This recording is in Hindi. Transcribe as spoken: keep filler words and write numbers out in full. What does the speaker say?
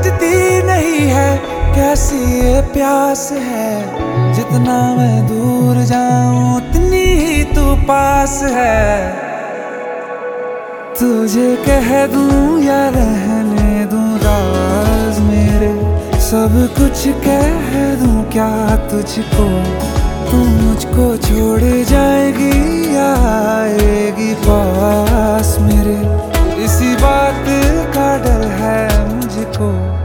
बुझती नहीं है, कैसी ये प्यास है। जितना मैं दूर जाऊं उतनी ही तू पास है। तुझे कह दूं या रहने दूं राज मेरे, सब कुछ कह दूं क्या तुझको, तू मुझको छोड़ जाएगी